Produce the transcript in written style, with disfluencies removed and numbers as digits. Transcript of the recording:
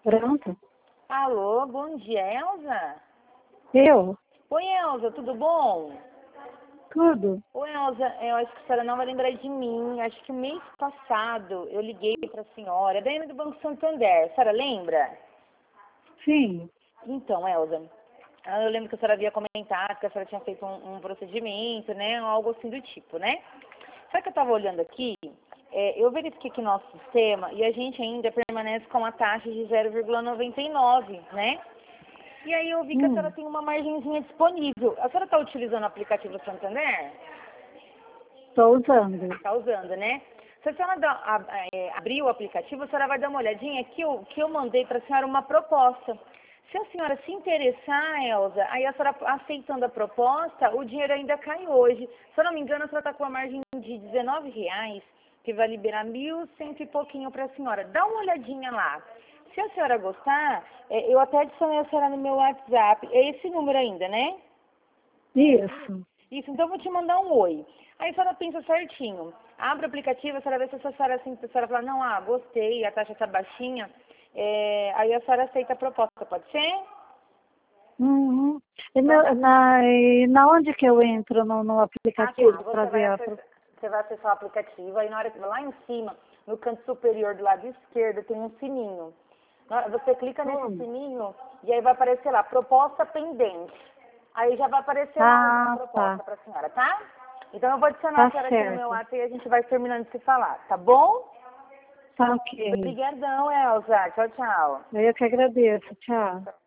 Pronto. Alô, bom dia, Elza? Eu? Oi, Elza, tudo bom? Tudo? Oi, Elza, eu acho que a senhora não vai lembrar de mim. Acho que o mês passado eu liguei para a senhora, daí do Banco Santander. A senhora lembra? Sim. Então, Elza, eu lembro que a senhora havia comentado que a senhora tinha feito um procedimento, né? Algo assim do tipo, né? Só que eu estava olhando aqui, eu verifiquei aqui nosso sistema e a gente ainda permanece com a taxa de 0,99, né? E aí eu vi que a senhora tem uma margenzinha disponível. A senhora está utilizando o aplicativo Santander? Estou usando. Está usando, né? Se a senhora abrir o aplicativo, a senhora vai dar uma olhadinha que eu mandei para a senhora uma proposta. Se a senhora se interessar, Elza, aí a senhora aceitando a proposta, o dinheiro ainda cai hoje. Se eu não me engano, a senhora está com uma margem de R$19, que vai liberar 1.100 e pouquinho para a senhora. Dá uma olhadinha lá. Se a senhora gostar, eu até adicionei a senhora no meu WhatsApp. É esse número ainda, né? Isso. Isso, então eu vou te mandar um oi. Aí a senhora pensa certinho. Abre o aplicativo, a senhora vê se a senhora, assim, se a senhora falar, não, gostei, a taxa está baixinha. Aí a senhora aceita a proposta, pode ser? Uhum. E Então tá. na onde que eu entro no Tá, aplicativo para você ver você vai acessar o aplicativo, aí na hora que lá em cima, no canto superior do lado esquerdo, tem um sininho. Você clica nesse sininho e aí vai aparecer lá, proposta pendente. Aí já vai aparecer lá a Ah, tá. proposta para a senhora, tá? Então eu vou adicionar a Tá senhora aqui no meu certo. WhatsApp e a gente vai terminando de se falar, tá bom? Tá ok. Obrigadão, Elza. Tchau, tchau. Eu que agradeço. Tchau.